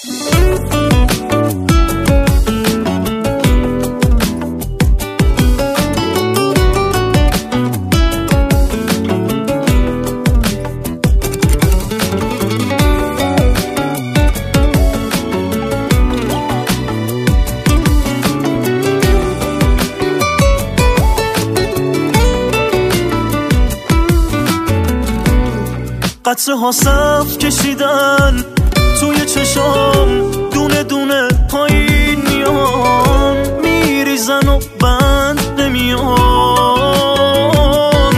قطره ها صف کشیدن توی چشام، دونه دونه پایین میان، میریزن و بند نمیان.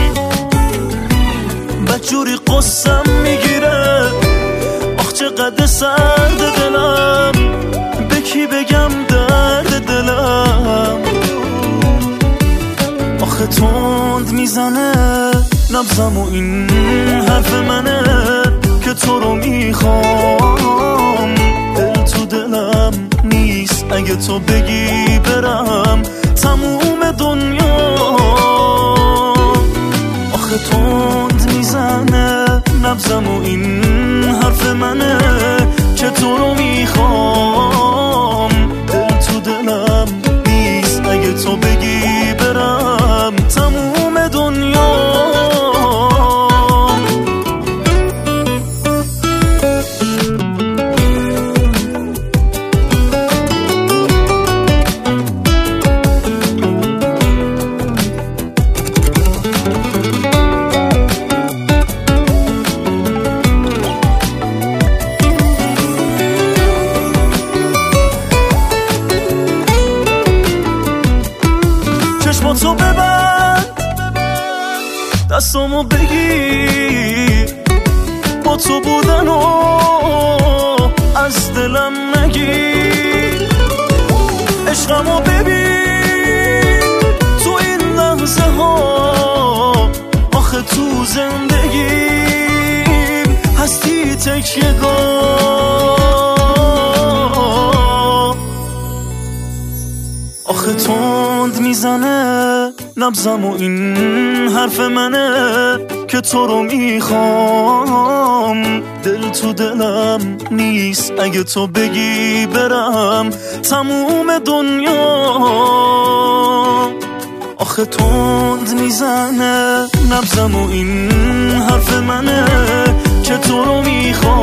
بدجوری قصم میگیره، آخ چقدر سرد دلم، به کی بگم درد دلم. آخه تند میزنه نبضم و این حرف منه که تو رو میخوام. دل تو دلم نیست اگه تو بگی برم تموم دنیا. آخه تند میزنه نبضم و این حرف منه که تو رو میخوام. دل تو دلم نیست اگه تو بگی برم تموم دنیا. چشماتو ببند، دستامو بگیر، با تو بودنو از دلم نگیر. عشقمو ببین تو این لحظه ها، آخه تو زندگیم هستی تکیه‌گاه. آخه تند میزنه نبضم و این حرف منه که تو رو میخوام. دل تو دلم نیست اگه تو بگی برم تموم دنیا. آخه تند میزنه نبضم و این حرف منه که تو رو میخوام.